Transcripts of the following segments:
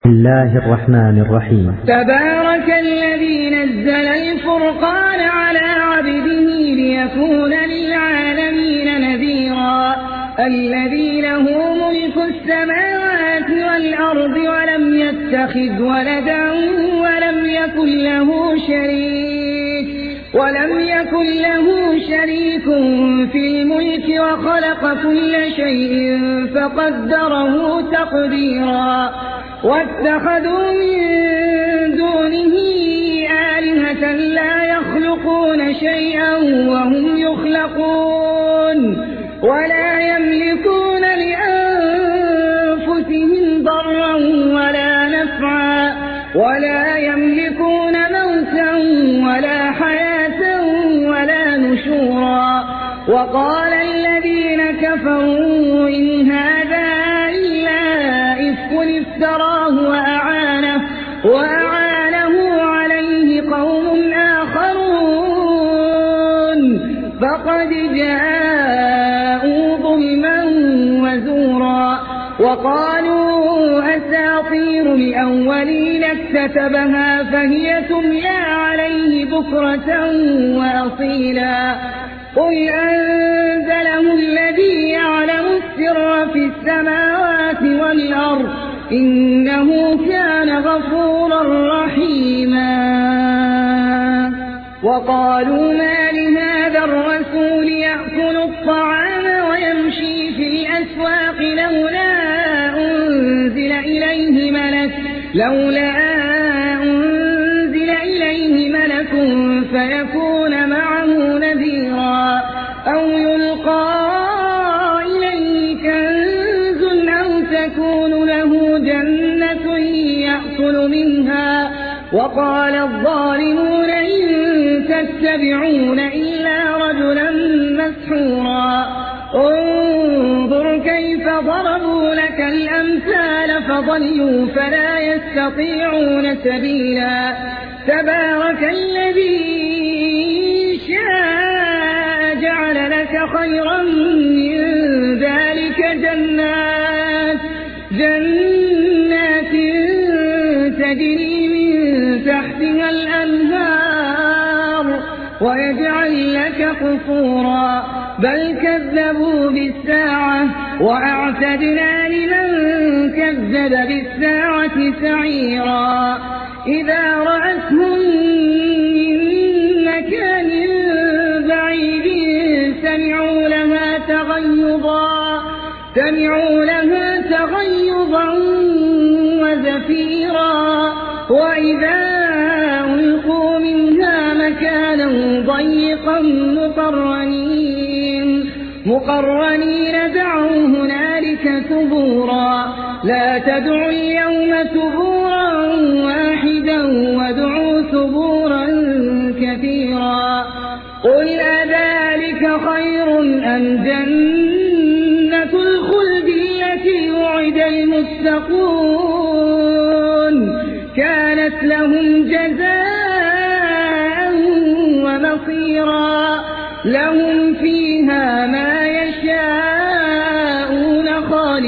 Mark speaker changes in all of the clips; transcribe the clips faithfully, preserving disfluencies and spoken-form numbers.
Speaker 1: بسم الله الرحمن الرحيم.
Speaker 2: تبارك الذي نزل الفرقان على عبده ليكون للعالمين نذيرا الذي له ملك السماوات والأرض ولم يتخذ ولدا ولم يكن له شريك ولم يكن له شريك في الملك وخلق كل شيء فقدره تقديرا واتخذوا من دونه آلهة لا يخلقون شيئا وهم يخلقون ولا يملكون لأنفسهم ضرا ولا نفعا ولا يملكون موتا ولا حياة ولا نشورا. وقال الذين كفروا إن هذا إلا إفك افتراه وأعانه, وأعانه عليه قوم آخرون فقد جاءوا ظلما وزورا. وقالوا أساطير الأولين اكتتبها فهي تملى عليه بكرة وأصيلا. قل أنزله الذي يعلم السر في السماوات والأرض إنه كان غفورا رحيما. وقالوا ما لهذا الرسول يأكل الطعام ويمشي في الأسواق لولا أنزل إليه ملك لولا أنزل إليه ملك فيكون معه نذيرا أو يلقى إليه كنز أو تكون له جنة يأكل منها. وقال الظالمون إن تتبعون إلا رجلا مسحورا. انظر كيف ضربوا لك الأمثال فضلوا فلا يستطيعون سبيلا. تبارك الذي شاء جعل لك خيرا من ذلك جنات جنات تجري من تحتها الأنهار ويجعل لك قصورا بل كذبوا بالساعة وأعتدنا لمن كذب بالساعة سعيرا. إذا رأتهم من مكان بعيد سمعوا لها تغيظا سمعوا لها تغيظا وزفيرا وإذا ألقوا منها مكانا ضيقا مقرنين مقرنين دعوا هنالك ثبورا. لا تدعوا اليوم ثبورا واحدا وادعوا ثبورا كثيرا. قل أذلك خير أم جنة الخلد التي وعد المتقون كانت لهم جزاء ومصيرا لهم فيها ما يشاءون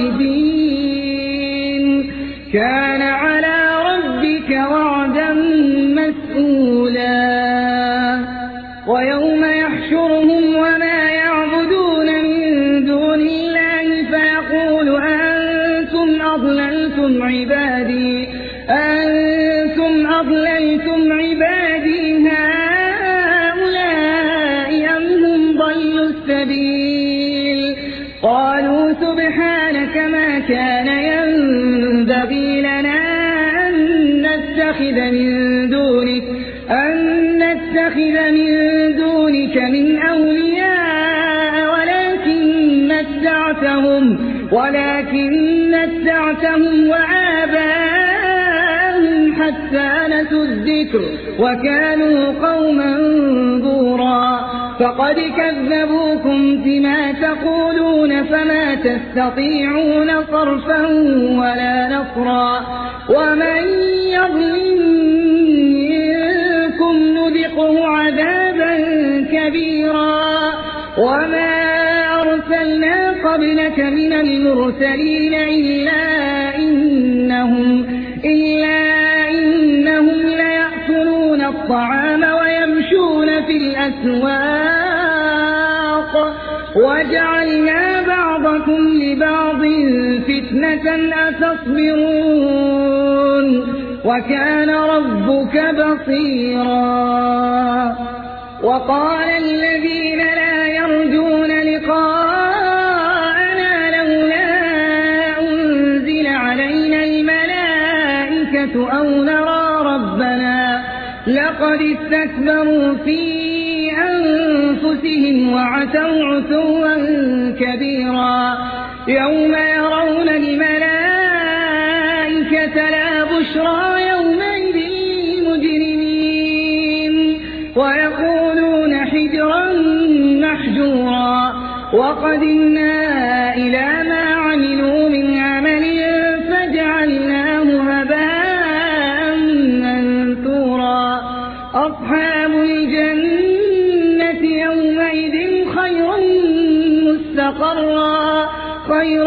Speaker 2: خالدين كان على ربك وعدا مسئولا. ويوم يحشرهم وما يعبدون من دون الله فيقول أنتم أضللتم عبادي أنتم أضللتم عبادي هؤلاء أم هم ضلوا السبيل. قالوا سبحانك ما كان ينبغي لنا أن نتخذ من دونك أن نتخذ من دونك من أولياء ولكن متعتهم ولكن متعتهم وآباءهم حتى نسوا الذكر وكانوا قوما بورا. فقد كذبوكم بما تقولون فما تستطيعون صرفا ولا نصرا. ومن يظلم منكم نذقه عذابا كبيرا. وما أرسلنا قبلك من المرسلين إلا إنهم الطعام ويمشون في الأسواق وجعلنا بعضكم لبعض فتنة أتصبرون وكان ربك بصيرا. وقال الذين لا يرجون لقاءنا لولا أنزل علينا الملائكة أو نرى ربنا لقد استكبروا في أنفسهم وعتوا عتوا كبيرا. يوم يرون الملائكة لا بشرى يومئذ للمجرمين ويقولون حجرا محجورا وقدمنا إلى ما عملوا من عمل فجعلناه هباء منثورا. أصحاب الجنة يومئذ خير مستقرا خير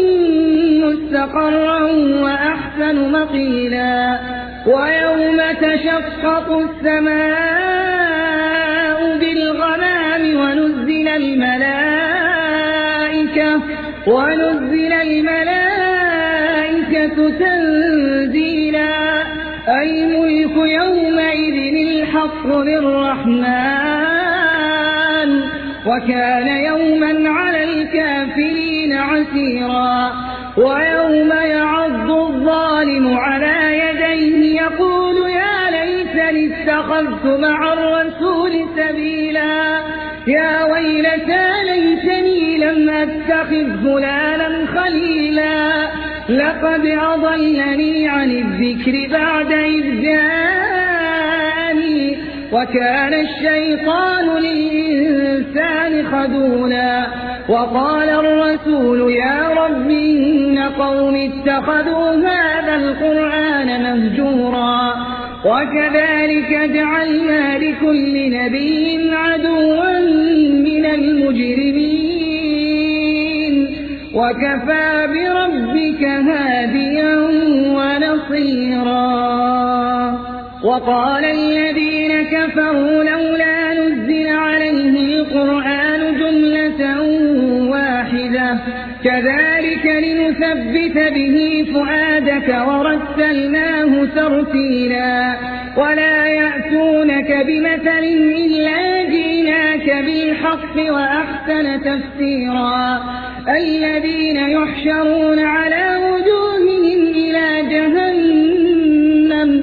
Speaker 2: مستقرا وأحسن مقيلا. ويوم تشقق السماء بالغمام ونزل الملائكة ونزل الملائكة تنزيلا. الملك يومئذ الحق للرحمن وكان يوما على الكافرين عسيرا. ويوم يعض الظالم على يديه يقول يا ليتني اتخذت مع الرسول سبيلا يا ويلتى ليتني لم أتخذ فلانا خليلا لقد أضلني عن الذكر بعد إذ جاءني وكان الشيطان للإنسان خذولا. وقال الرسول يا رب إن قوم اتخذوا هذا القرآن مهجورا وكذلك جعلنا لكل نبي عدوا من المجرمين وكفى بربك هاديا ونصيرا. وقال الذين كفروا لولا نزل عليه القرآن جملة واحدة كذلك لنثبت به فؤادك ورتلناه ترتيلا. ولا يأتونك بمثل إلا جئناك بالحق وأحسن تفسيرا. الذين يحشرون على وجوههم إلى جهنم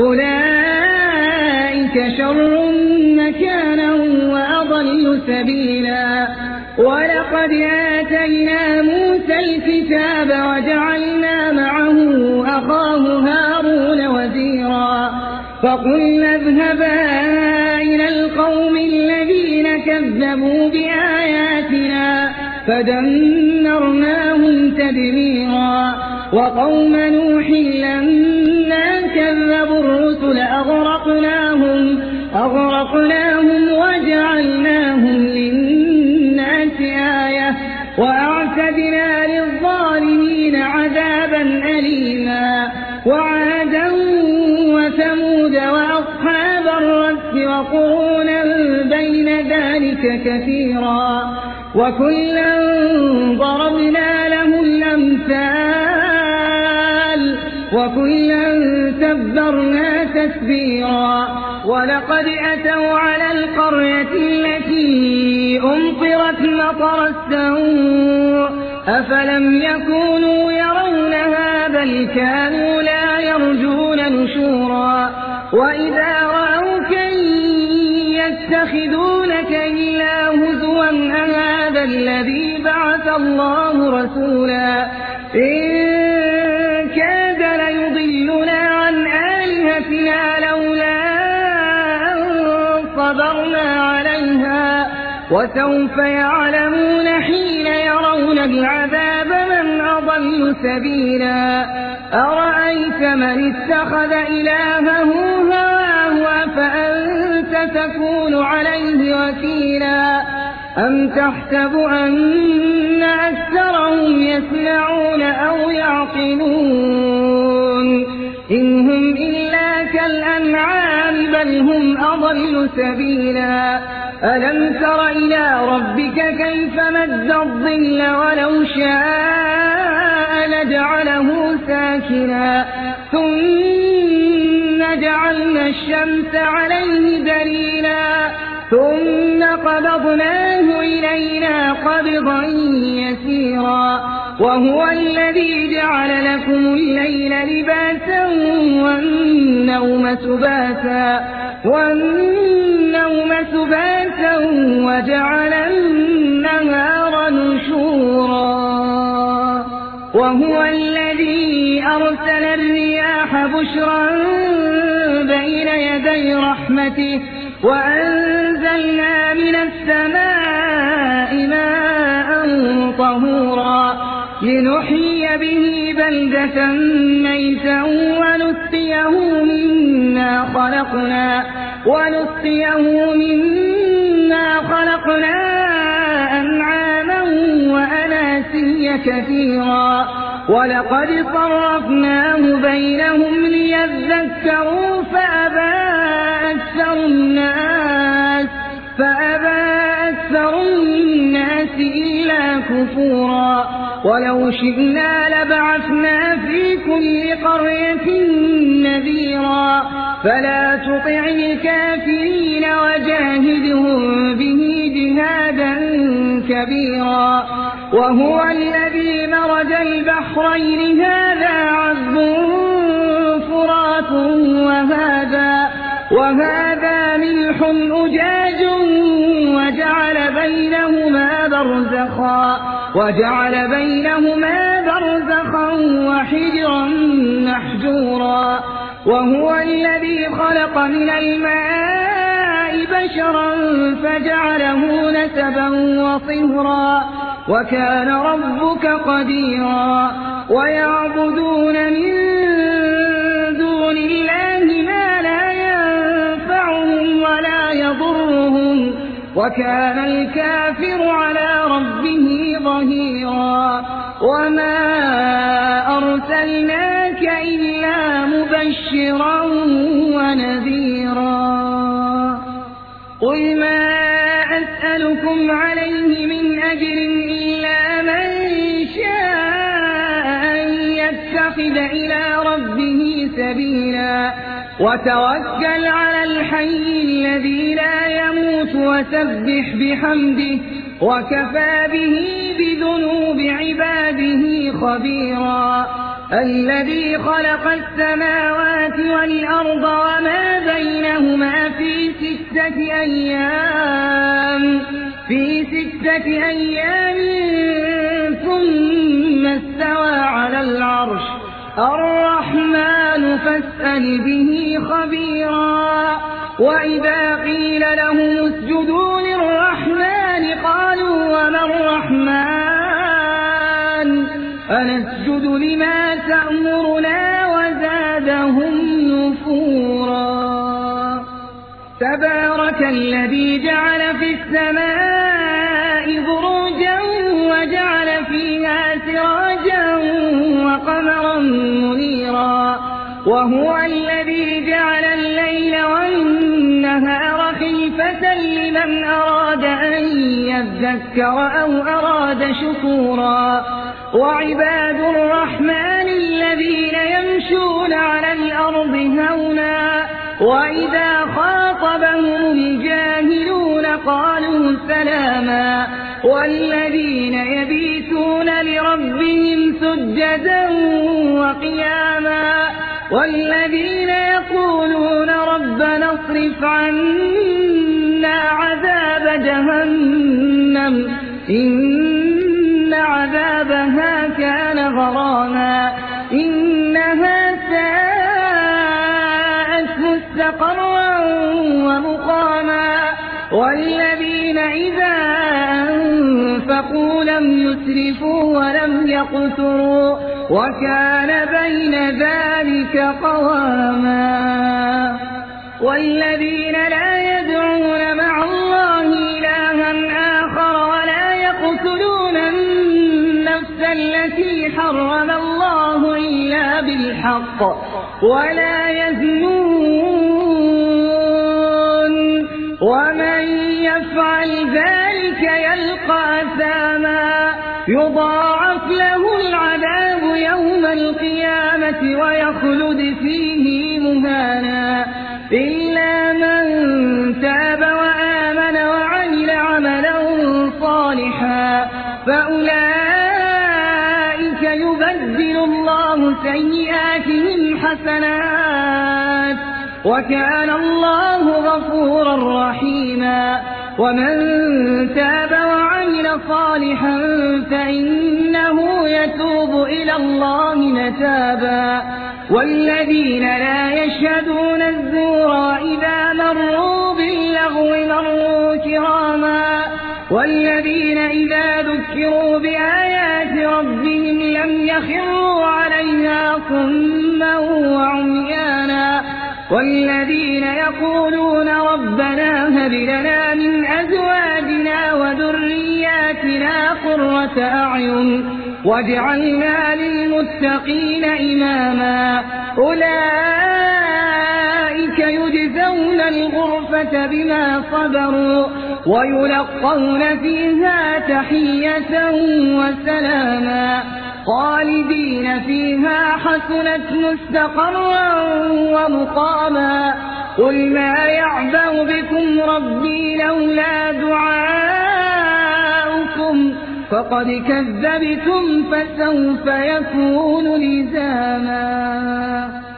Speaker 2: أولئك شر مكانا وأضل سبيلا. ولقد آتينا موسى الكتاب وجعلنا معه أخاه هارون وزيرا فقلنا اذهبا إلى القوم الذين كذبوا بآياتنا فدمرناهم تدميرا. وقوم نوح لما كذبوا الرسل أغرقناهم, أغرقناهم وجعلناهم للناس آية وأعتدنا للظالمين عذابا أليما. وعادا وثمود وأصحاب الرس وقرونا بين ذلك كثيرا وكلا ضربنا له الأمثال وكلا تبرنا تتبيرا. ولقد أتوا على القرية التي أمطرت مطر السوء أفلم يكونوا يرونها بل كانوا لا يرجون نشورا. وإذا رأوك يتخذونك إلا هزوا أهذا الذي بعث الله رسولا إن كاد ليضلنا عن آلهتنا لولا أن صبرنا عليها وسوف يعلمون حين يرون العذاب من أضل سبيلا. أرأيت من اتخذ إلهه هواه فأنت تكون عليه وكيلا أم تحسب أن أكثرهم يسمعون أو يعقلون إن هم إلا كالأنعام بل بل هم أضل سبيلا ألم تر إلى ربك كيف مد الظل ولو شاء لجعله ساكنا ثم جعلنا الشمس عليه دليلا ثم قبضناه إلينا قبضا يسيرا وهو الذي جعل لكم الليل لباسا والنوم سباتا والنوم سباتا وجعل النهار نشورا وهو الذي أرسل الرياح بشرا بين يدي رحمته وأنزلنا من السماء ماء طهورا لنحيي به بلدة ميتا ونسقيه مما خلقنا ونسقيه مما خلقنا أنعاما وأناسيا كثيرا ولقد صرفناه بينهم ليذكروا فأبى أكثر الناس فأبى أكثر الناس إلا كفورا ولو شئنا لبعثنا في كل قرية نذيرا فلا تطع الكافرين وجاهدهم به جهادا كبيرا وهو الذي مرج البحرين هذا عذب فرات وهذا وهذا ملح أجاج وجعل بينهما برزخا وجعل بينهما برزخا وحجرا محجورا وهو الذي خلق من الماء بشرا فجعله نسبا وصهرا وكان ربك قديرا ويعبدون من دون الله ما لا ينفعهم ولا يضرهم وكان الكافر على ربه ظهيرا وما أرسلناك إلا مبشرا ونذيرا قل ما أسألكم عليه من أجر إلا من شاء أن يتخذ إلى ربه سبيلا وتوكل على الحي الذي لا يموت وسبح بحمده وكفى به بذنوب عباده خبيرا الذي خلق السماوات والأرض وما بينهما في ستة أيام في ستة أيام ثم استوى على العرش الرحمن فاسأل به خبيرا وإذا قيل لهم اسجدوا للرحمن قالوا وما الرحمن أنسجد لما تأمرنا وزادهم نفورا تبارك الذي جعل في السماء بروجا وجعل فيها سراجا وقمرا منيرا وهو الذي جعل الليل والنهار خلفة لمن أراد أن يذكر أو أراد شكورا وعباد الرحمن الذين يمشون على الأرض هونا وإذا خاطبهم الجاهلون قالوا سلاما والذين يبيتون لربهم سجدا وقياما والذين يقولون ربنا اصرف عنا عذاب جهنم إن عذابها كان غراما إنها ساءت مستقرا ومقاما والذين إذا أنفقوا لم يسرفوا ولم يقتروا وكان بين ذلك قواما والذين لا يدعون مع الله إلها آخر ولا يقتلون النفس التي حرم الله إلا بالحق ولا يزنون ومن يفعل ذلك يلقى أثاما يضاعف له العذاب يوم القيامة ويخلد فيه مهانا إلا من تاب وآمن وعمل عملا صالحا فأولئك يبدل الله سيئاتهم حسنات وكان الله غفورا رحيما ومن تاب وعمل صالحا فإنه يتوب إلى الله متابا والذين لا يشهدون الزور وإذا مروا باللغو مروا كراما والذين إذا ذكروا بآيات ربهم لم يخروا عليها صما وعميانا والذين يقولون ربنا هب لنا من أزواجنا وذرياتنا قرة أعين واجعلنا للمتقين إماما أولئك يجزون الغرفة بما صبروا ويلقون فيها تحية وسلاما خالدين فيها حسنت مستقرا ومقاما قل ما يعبأ بكم ربي لولا دعاؤكم فقد كذبتم فسوف يكون لزاما.